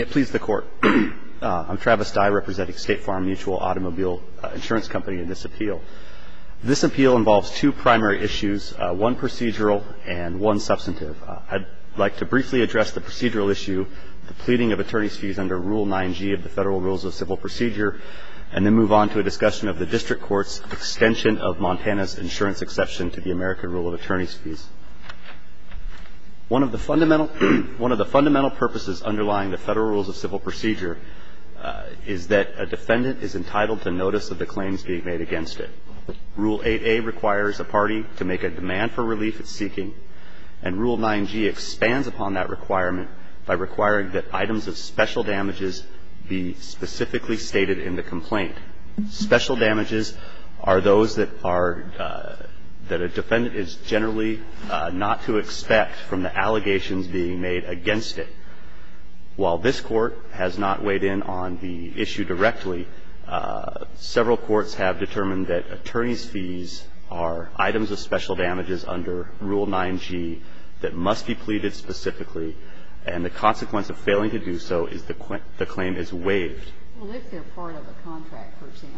Please the court. I'm Travis Dye, representing State Farm Mutual Automobile Insurance Company in this appeal. This appeal involves two primary issues, one procedural and one substantive. I'd like to briefly address the procedural issue, the pleading of attorney's fees under Rule 9G of the Federal Rules of Civil Procedure, and then move on to a discussion of the district court's extension of Montana's insurance exception to the American Rule of Attorney's Fees. One of the fundamental purposes underlying the Federal Rules of Civil Procedure is that a defendant is entitled to notice of the claims being made against it. Rule 8A requires a party to make a demand for relief it's seeking, and Rule 9G expands upon that requirement by requiring that items of special damages be specifically stated in the complaint. Special damages are those that a defendant is generally not to expect from the allegations being made against it. While this court has not weighed in on the issue directly, several courts have determined that attorney's fees are items of special damages under Rule 9G that must be pleaded specifically, and the consequence of failing to do so is the claim is waived. Well, if they're part of a contract, for example,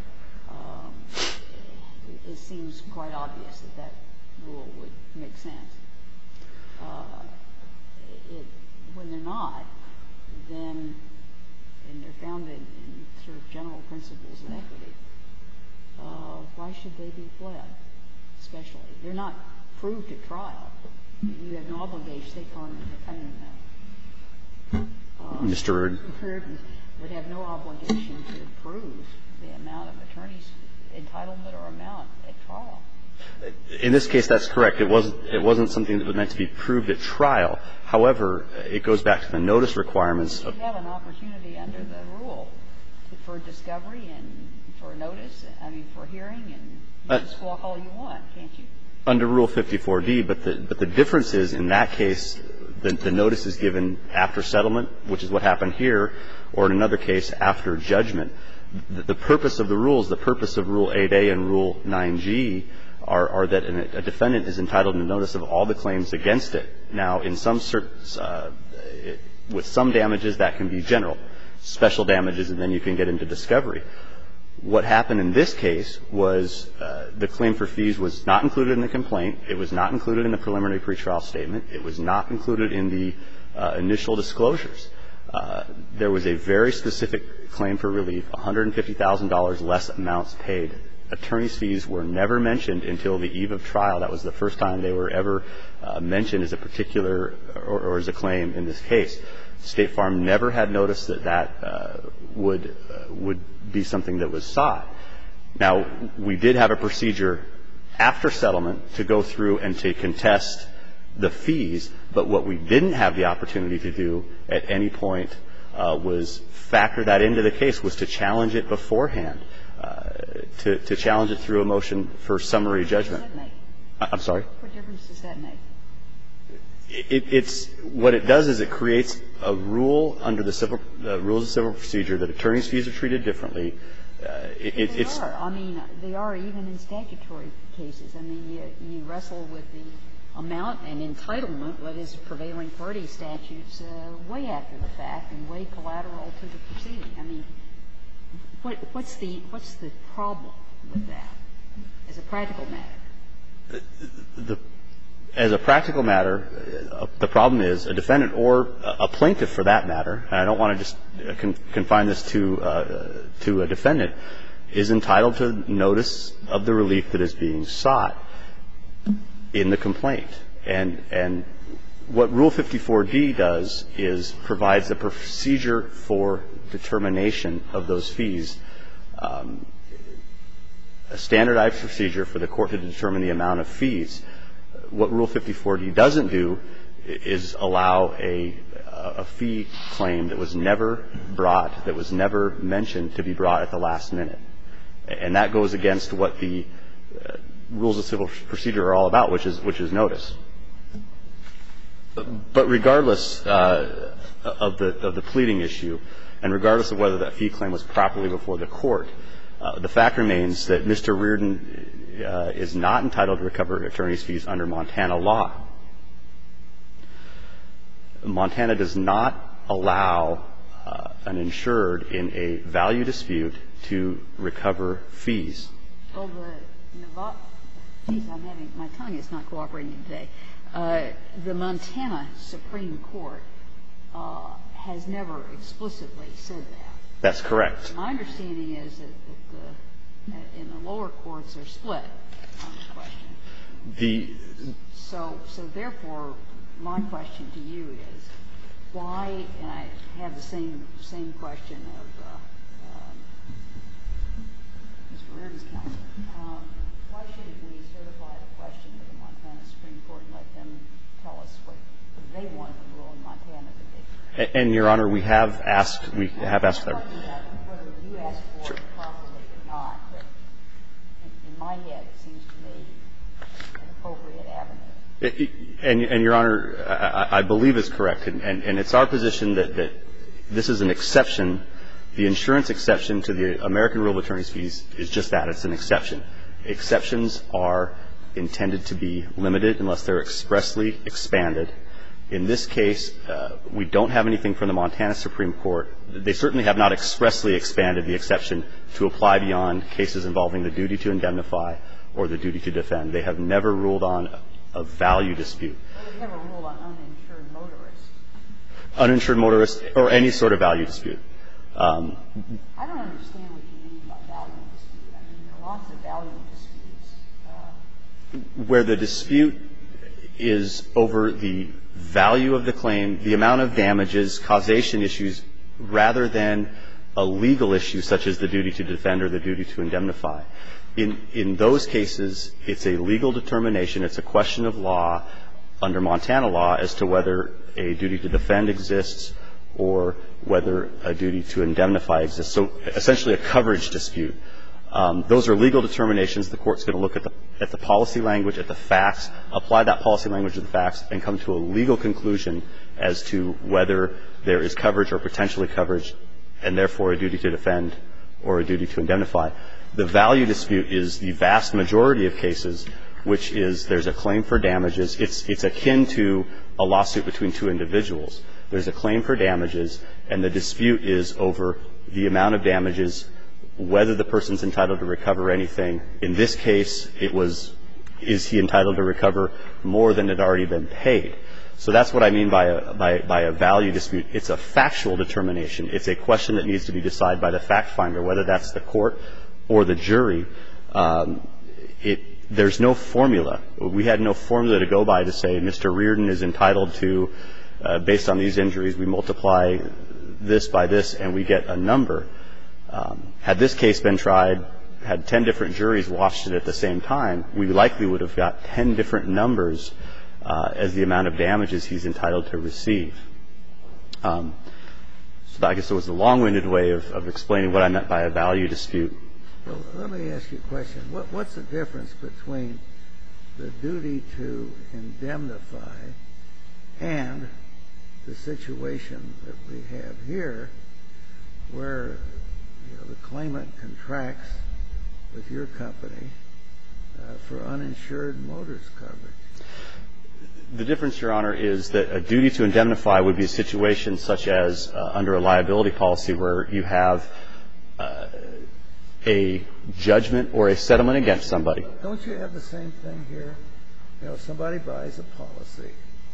it seems quite obvious that that rule would make sense. When they're not, then, and they're founded in sort of general principles of equity, why should they be pled, especially? They're not proved at trial. You have no obligation. State Farm, I mean, Mr. Reardon would have no obligation to prove the amount of attorney's entitlement or amount at trial. In this case, that's correct. It wasn't something that was meant to be proved at trial. However, it goes back to the notice requirements. You have an opportunity under the rule for discovery and for notice, I mean, for hearing, and you can squawk all you want, can't you? Under Rule 54D, but the difference is, in that case, the notice is given after settlement, which is what happened here, or in another case, after judgment. The purpose of the rules, the purpose of Rule 8A and Rule 9G are that a defendant is entitled to notice of all the claims against it. Now, in some with some damages, that can be general, special damages, and then you can get into discovery. What happened in this case was the claim for fees was not included in the complaint. It was not included in the preliminary pretrial statement. It was not included in the initial disclosures. There was a very specific claim for relief, $150,000 less amounts paid. Attorney's fees were never mentioned until the eve of trial. That was the first time they were ever mentioned as a particular or as a claim in this case. State Farm never had noticed that would be something that was sought. Now, we did have a procedure after settlement to go through and to contest the fees, but what we didn't have the opportunity to do at any point was factor that into the case, was to challenge it beforehand, to challenge it through a motion for summary judgment. What does that make? I'm sorry? What difference does that make? It's what it does is it creates a rule under the rules of civil procedure that attorney's fees are treated differently. They are. I mean, they are even in statutory cases. I mean, you wrestle with the amount and entitlement, what is prevailing party statutes, way after the fact and way collateral to the proceeding. I mean, what's the problem with that as a practical matter? As a practical matter, the problem is a defendant or a plaintiff, for that matter, and I don't want to just confine this to a defendant, is entitled to notice of the relief that is being sought in the complaint. And what Rule 54D does is provides a procedure for determination of those fees, a standardized procedure for the court to determine the amount of fees. What Rule 54D doesn't do is allow a fee claim that was never brought, that was never mentioned, to be brought at the last minute. And that goes against what the rules of civil procedure are all about, which is notice. But regardless of the pleading issue, and regardless of whether that fee claim was properly before the court, the fact remains that Mr. Reardon is not entitled to recover attorney's fees under Montana law. Montana does not allow an insured in a value dispute to recover fees. Well, my tongue is not cooperating today. The Montana Supreme Court has never explicitly said that. That's correct. My understanding is that in the lower courts are split on the question. So therefore, my question to you is, why, and I have the same question of Mr. Reardon's counsel, why shouldn't we certify the question to the Montana Supreme Court and let them tell us what they want to rule in Montana today? And, Your Honor, we have asked that. I'm not talking about whether you asked for it properly or not, but in my head, it seems to me an appropriate avenue. And Your Honor, I believe is correct. And it's our position that this is an exception. The insurance exception to the American Rule of Attorney's Fees is just that. It's an exception. Exceptions are intended to be limited unless they're expressly expanded. In this case, we don't have anything from the Montana Supreme Court. They certainly have not expressly expanded the exception to apply beyond cases involving the duty to indemnify or the duty to defend. They have never ruled on a value dispute. Well, they've never ruled on uninsured motorists. Uninsured motorists or any sort of value dispute. I don't understand what you mean by value dispute. I mean, there are lots of value disputes. Where the dispute is over the value of the claim, the amount of damages, causation issues, rather than a legal issue such as the duty to defend or the duty to indemnify. In those cases, it's a legal determination. It's a question of law under Montana law as to whether a duty to defend exists or whether a duty to indemnify exists. So essentially a coverage dispute. Those are legal determinations. The Court's going to look at the policy language, at the facts, apply that policy language to the facts, and come to a legal conclusion as to whether there is coverage or potentially coverage, and therefore a duty to defend or a duty to indemnify. The value dispute is the vast majority of cases, which is there's a claim for damages. It's akin to a lawsuit between two individuals. There's a claim for damages, and the dispute is over the amount of damages, whether the person's entitled to recover anything. In this case, it was, is he entitled to recover more than had already been paid? So that's what I mean by a value dispute. It's a factual determination. It's a question that needs to be decided by the fact finder, whether that's the court or the jury. There's no formula. We had no formula to go by to say Mr. Reardon is entitled to, based on these injuries, we multiply this by this and we get a number. Had this case been tried, had 10 different juries watched it at the same time, we likely would have got 10 different numbers as the amount of damages he's entitled to receive. So I guess it was a long-winded way of explaining what I meant by a value dispute. Well, let me ask you a question. What's the difference between the duty to indemnify and the situation that we have here where, you know, the claimant contracts with your company for uninsured motorist coverage? The difference, Your Honor, is that a duty to indemnify would be a situation such as under a liability policy where you have a judgment or a settlement against somebody. Don't you have the same thing here? You know, somebody buys a policy,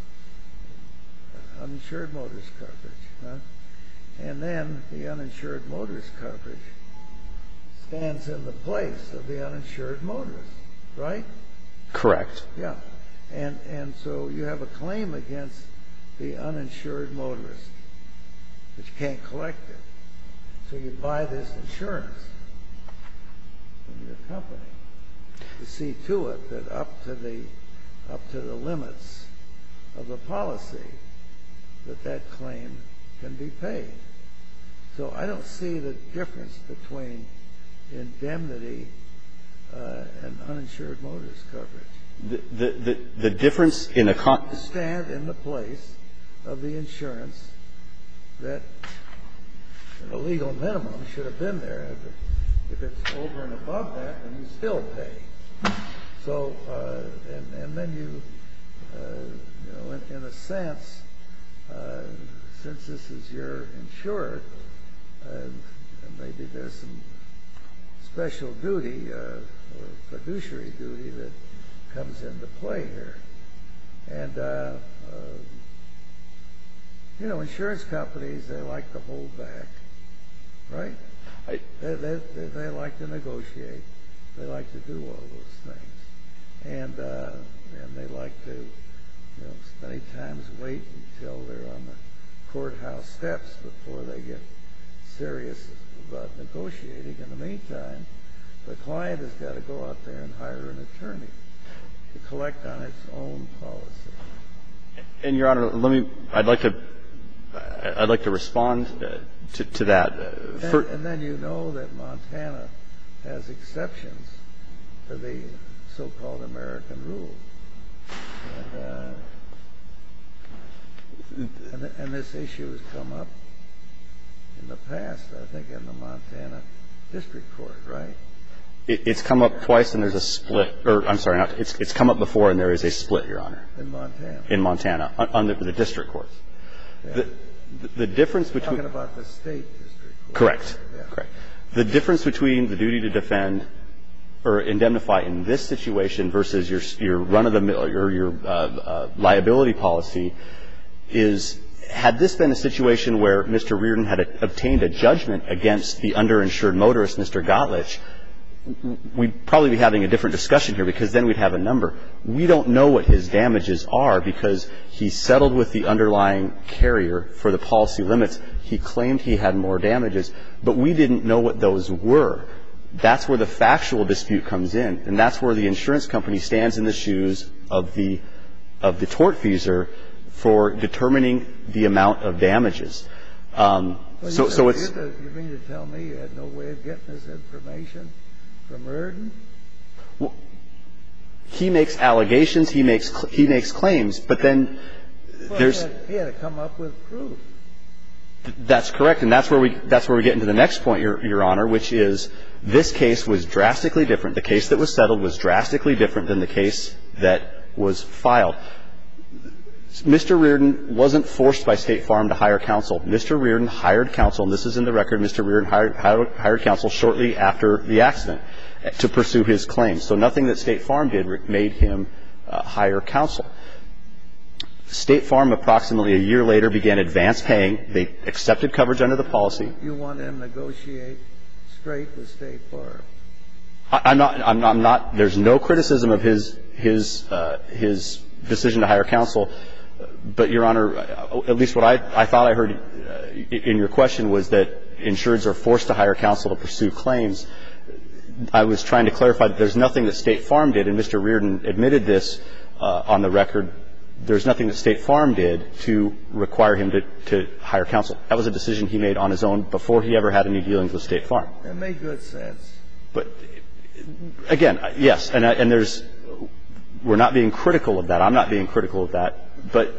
uninsured motorist coverage, and then the uninsured motorist coverage stands in the place of the uninsured motorist, right? Correct. Yeah. And so you have a claim against the uninsured motorist, but you can't collect it. So you buy this insurance from your company to see to it that up to the limits of the policy that claim can be paid. So I don't see the difference between indemnity and uninsured motorist coverage. The difference in a stand in the place of the insurance that the legal minimum should have been there. If it's over and above that, then you still pay. So and then you know, in a sense, since this is your insured, maybe there's some special duty or fiduciary duty that comes into play here. And, insurance companies, they like to hold back, right? They like to negotiate. They like to do all those things. And they like to, many times wait until they're on the courthouse steps before they get serious about negotiating. In the meantime, the client has got to go out there and hire an attorney to collect on its own policy. And, Your Honor, I'd like to respond to that. And then you know that Montana has exceptions to the so-called American rule. And this issue has come up in the past, I think, in the Montana District Court, right? It's come up twice and there's a split. Or, I'm sorry, it's come up before and there is a split, Your Honor. In Montana? In Montana, under the district courts. Yeah. The difference between... Talking about the state district court. Correct. Yeah. Correct. The difference between the duty to defend or indemnify in this situation versus your run-of-the-mill or your liability policy is, had this been a situation where Mr. Reardon had obtained a judgment against the underinsured motorist, Mr. Gottlich, we'd probably be having a different discussion here because then we'd have a number. We don't know what his damages are because he settled with the underlying carrier for the policy limits. He claimed he had more damages, but we didn't know what those were. That's where the factual dispute comes in, and that's where the insurance company stands in the shoes of the tortfeasor for determining the amount of damages. So it's... You mean to tell me you had no way of getting this information from Reardon? Well, he makes allegations, he makes claims, but then there's... He had to come up with proof. That's correct, and that's where we get into the next point, Your Honor, which is this case was drastically different. The case that was settled was drastically different than the case that was filed. Mr. Reardon wasn't forced by State Farm to hire counsel. Mr. Reardon hired counsel, and this is in the record. Mr. Reardon hired counsel shortly after the accident to pursue his claims. So nothing that State Farm did made him hire counsel. State Farm, approximately a year later, began advance paying. They accepted coverage under the policy. You want to negotiate straight with State Farm? I'm not. There's no criticism of his decision to hire counsel. But, Your Honor, at least what I thought I heard in your question was that insureds are forced to hire counsel to pursue claims. I was trying to clarify that there's nothing that State Farm did, and Mr. Reardon admitted this on the record. There's nothing that State Farm did to require him to hire counsel. That was a decision he made on his own before he ever had any dealings with State Farm. That made good sense. But, again, yes, and there's we're not being critical of that. I'm not being critical of that. But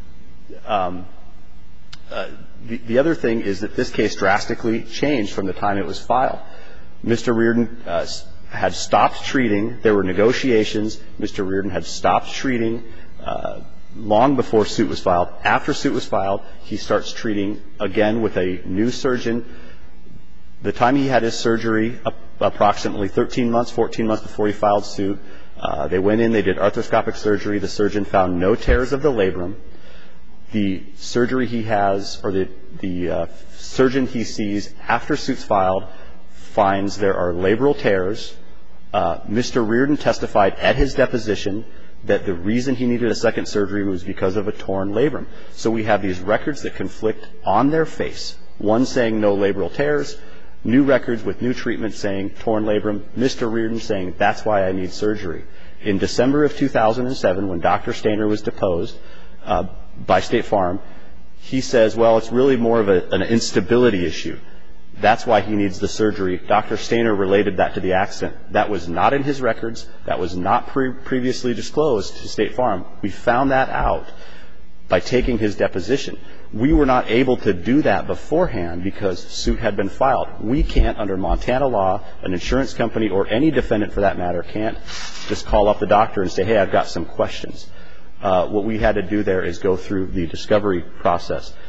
the other thing is that this case drastically changed from the time it was filed. Mr. Reardon had stopped treating. There were negotiations. Mr. Reardon had stopped treating long before suit was filed. After suit was filed, he starts treating again with a new surgeon. The time he had his surgery, approximately 13 months, 14 months before he filed suit, they went in, they did arthroscopic surgery. The surgeon found no tears of the labrum. The surgery he has, or the surgeon he sees after suit's filed, finds there are labral tears. Mr. Reardon testified at his deposition that the reason he needed a second surgery was because of a torn labrum. So we have these records that conflict on their face, one saying no labral tears, new records with new treatment saying torn labrum, Mr. Reardon saying that's why I need surgery. In December of 2007, when Dr. Stainer was deposed by State Farm, he says, well, it's really more of an instability issue. That's why he needs the surgery. Dr. Stainer related that to the accident. That was not in his records. That was not previously disclosed to State Farm. We found that out by taking his deposition. We were not able to do that beforehand because suit had been filed. We can't, under Montana law, an insurance company or any defendant for that matter can't just call up the doctor and say, hey, I've got some questions. What we had to do there is go through the discovery process.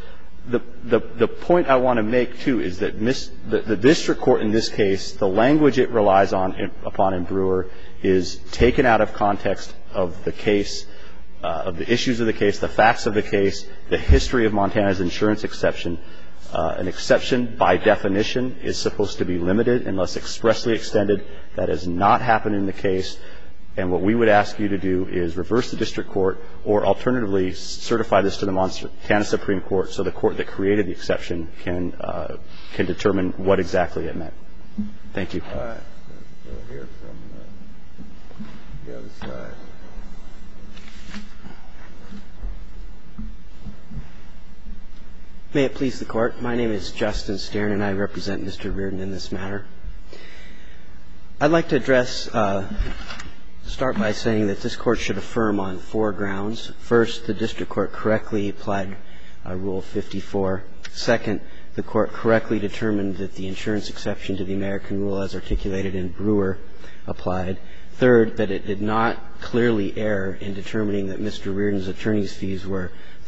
The point I want to make, too, is that the district court in this case, the language it relies upon in Brewer is taken out of context of the case, of the issues of the case, the facts of the case, the history of Montana's insurance exception. An exception, by definition, is supposed to be limited unless expressly extended. That has not happened in the case. And what we would ask you to do is reverse the district court or alternatively certify this to the Montana Supreme Court so the court that created the exception can determine what exactly it meant. Thank you. All right. We'll hear from the other side. May it please the Court. My name is Justin Stern, and I represent Mr. Reardon in this matter. I'd like to start by saying that this Court should affirm on 4 grounds. First, the district court correctly applied Rule 54. Second, the Court correctly determined that the insurance exception to the American rule as articulated in Brewer applied. Third, that it did not clearly err in determining that Mr. Reardon's attorney's fees were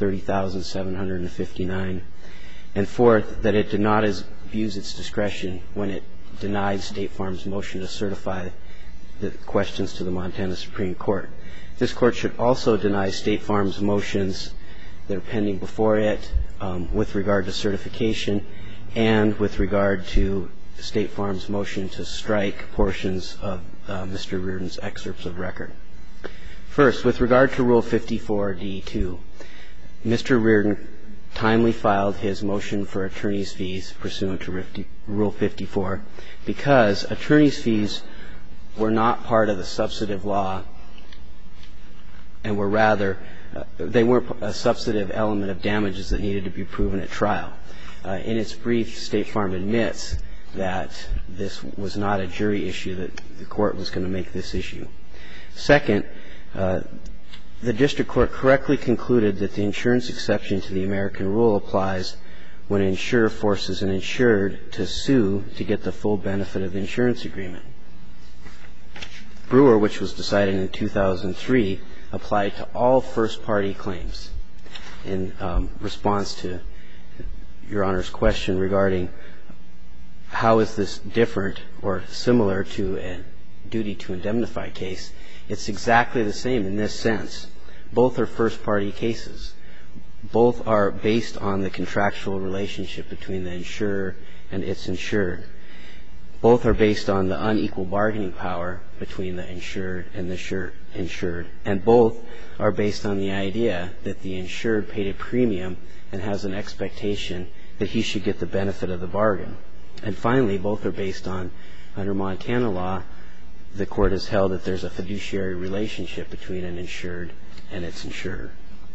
$30,759. And fourth, that it did not abuse its discretion when it denied State Farm's motion to certify the questions to the Montana Supreme Court. This Court should also deny State Farm's motions that are pending before it with regard to certification and with regard to State Farm's motion to strike portions of Mr. Reardon's excerpts of record. First, with regard to Rule 54d-2, Mr. Reardon timely filed his motion for attorney's fees pursuant to Rule 54 because attorney's fees were not part of the substantive law and were rather they weren't a substantive element of damages that needed to be proven at trial. In its brief, State Farm admits that this was not a jury issue, that the Court was going to make this issue. Second, the district court correctly concluded that the insurance exception to the American rule applies when an insurer forces an insured to sue to get the full benefit of the insurance agreement. Brewer, which was decided in 2003, applied to all first-party claims. In response to Your Honor's question regarding how is this different or similar to a duty to indemnify case, it's exactly the same in this sense. Both are first-party cases. Both are based on the contractual relationship between the insurer and its insured. Both are based on the unequal bargaining power between the insured and the insured. And both are based on the idea that the insured paid a premium and has an expectation that he should get the benefit of the bargain. And finally, both are based on, under Montana law, the Court has held that there's a fiduciary relationship between an insured and its insurer.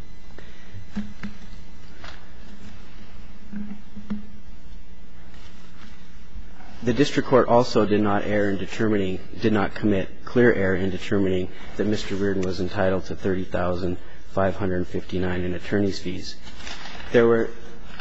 The district court also did not commit clear error in determining that Mr. Reardon was entitled to $30,559 in attorney's fees. When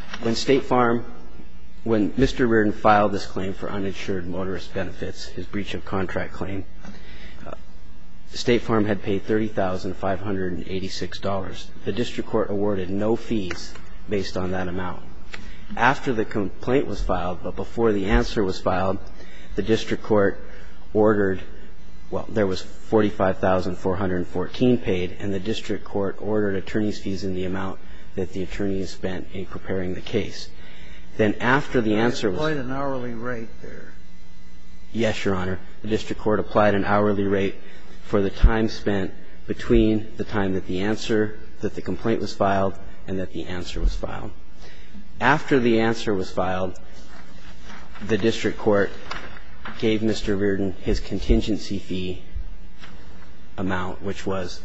Mr. Reardon filed this claim for uninsured motorist benefits, his breach of contract claim, State Farm had paid $30,586. The district court awarded no fees based on that amount. After the complaint was filed, but before the answer was filed, the district court ordered, well, there was $45,414 paid, and the district court ordered attorney's fees in the amount that the attorney has spent in preparing the case. Then after the answer was... Quite an hourly rate there. Yes, Your Honor. The district court applied an hourly rate for the time spent between the time that the complaint was filed and that the answer was filed. After the answer was filed, the district court gave Mr. Reardon his contingency fee amount, which was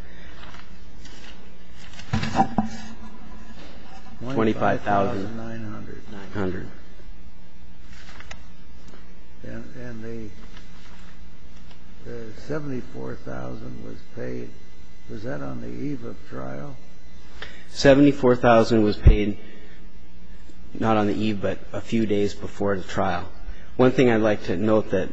$25,900. And the $74,000 was paid. Was that on the eve of trial? $74,000 was paid not on the eve, but a few days before the trial. One thing I'd like to note that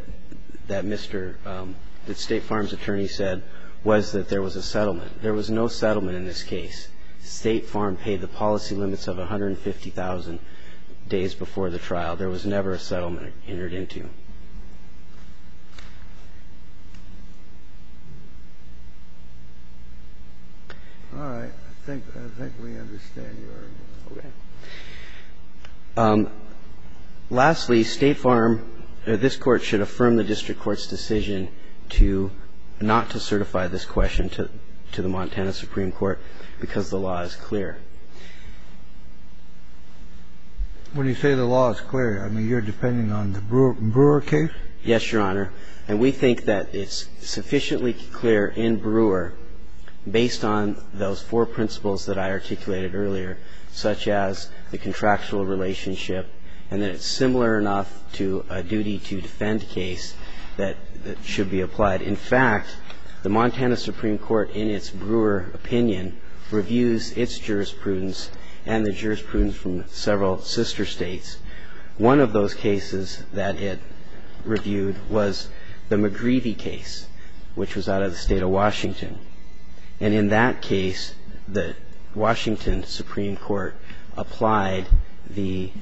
State Farm's attorney said was that there was a settlement. There was no settlement in this case. State Farm paid the policy limits of $150,000 days before the trial. There was never a settlement entered into. All right. I think we understand your argument. Okay. Lastly, State Farm, this Court should affirm the district court's decision not to certify this question to the Montana Supreme Court because the law is clear. When you say the law is clear, I mean, you're depending on the Brewer case? Yes, Your Honor. And we think that it's sufficiently clear in Brewer, based on those four principles that I articulated earlier, such as the contractual relationship, and that it's similar enough to a duty to defend case that should be applied. In fact, the Montana Supreme Court, in its Brewer opinion, reviews its jurisprudence and the jurisprudence from several sister states. One of those cases that it reviewed was the McGreevy case, which was out of the state of Washington. And in that case, the Washington Supreme Court applied the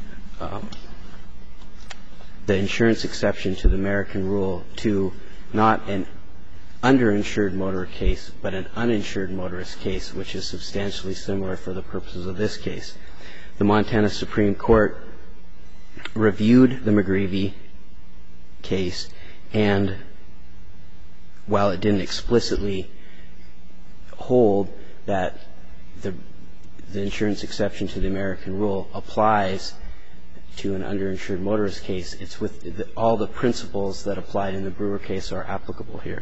insurance exception to the American rule to not an underinsured motorist case, but an uninsured motorist case, which is substantially similar for the purposes of this case. The Montana Supreme Court reviewed the McGreevy case, and while it didn't explicitly hold that the insurance exception to the American rule applies to an underinsured motorist case, it's with all the principles that applied in the Brewer case are applicable here.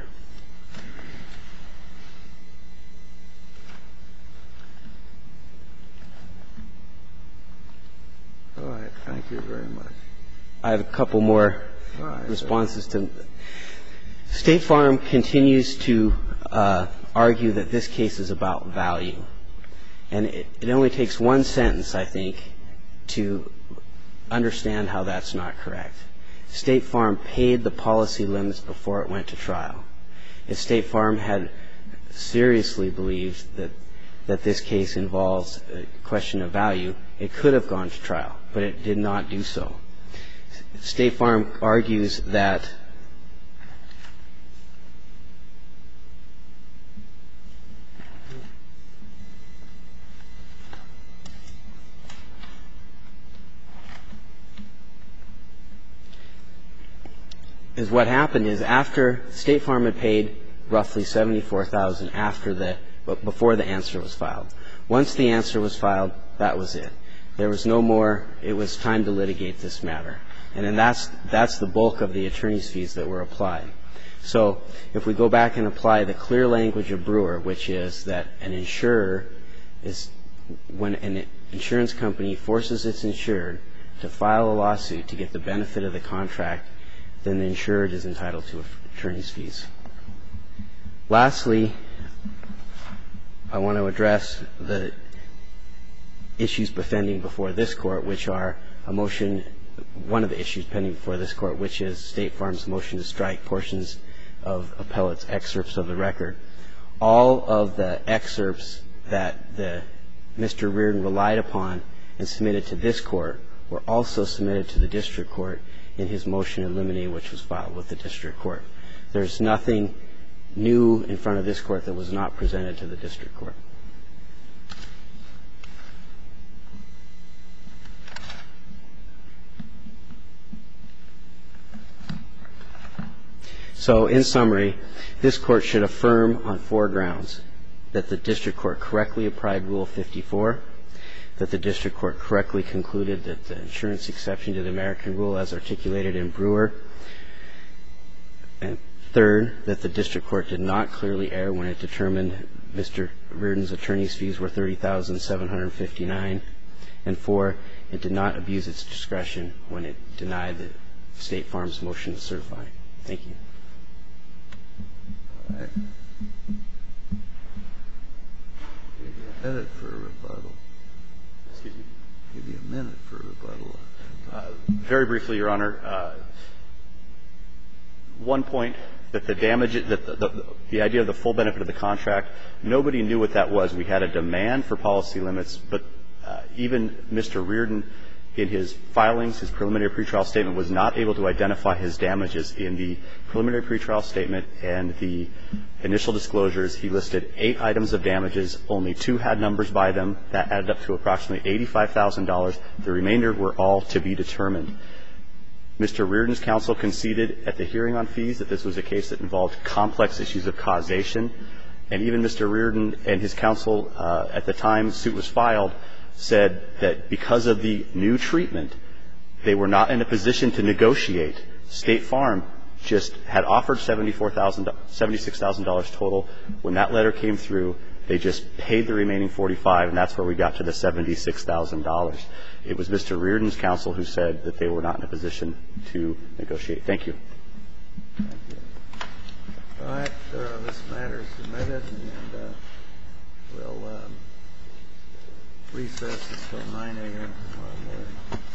All right. Thank you very much. I have a couple more responses to. State Farm continues to argue that this case is about value. And it only takes one sentence, I think, to understand how that's not correct. State Farm paid the policy limits before it went to trial. If State Farm had seriously believed that this case involves a question of value, it could have gone to trial, but it did not do so. State Farm argues that what happened is after State Farm had paid roughly $74,000 before the answer was filed. Once the answer was filed, that was it. There was no more. It was time to litigate this matter. And then that's the bulk of the attorney's fees that were applied. So if we go back and apply the clear language of Brewer, which is that an insurer is when an insurance company forces its insured to file a lawsuit to get the benefit of the contract, then the insured is entitled to attorney's fees. Lastly, I want to address the issues pending before this Court, which are one of the issues pending before this Court, which is State Farm's motion to strike portions of appellate's excerpts of the record. All of the excerpts that Mr. Reardon relied upon and submitted to this Court were also submitted to the district court in his motion to eliminate, which was filed with the district court. There's nothing new in front of this Court that was not presented to the district court. So in summary, this Court should affirm on four grounds: that the district court correctly applied Rule 54, that the district court correctly concluded that the insurance exception to the American rule as articulated in Brewer, and third, that the district court did not clearly err when it determined Mr. Reardon's attorney's fees were $30,759, and four, it did not abuse its discretion when it denied the State Farm's motion to certify. Thank you. All right. Give you a minute for a rebuttal. Excuse me? Give you a minute for a rebuttal. Very briefly, Your Honor. One point that the damage, that the idea of the full benefit of the contract, nobody knew what that was. We had a demand for policy limits, but even Mr. Reardon, in his filings, his preliminary pretrial statement, was not able to identify his damages. In the preliminary pretrial statement and the initial disclosures, he listed 8 items of damages. Only 2 had numbers by them. That added up to approximately $85,000. The remainder were all to be determined. Mr. Reardon's counsel conceded at the hearing on fees that this was a case that involved complex issues of causation. And even Mr. Reardon and his counsel at the time the suit was filed said that because of the new treatment, they were not in a position to negotiate. State Farm just had offered $76,000 total. When that letter came through, they just paid the remaining $45,000, and that's where we got to the $76,000. It was Mr. Reardon's counsel who said that they were not in a position to negotiate. Thank you. Thank you. All right. This matter is submitted, and we'll recess until 9 a.m. tomorrow morning.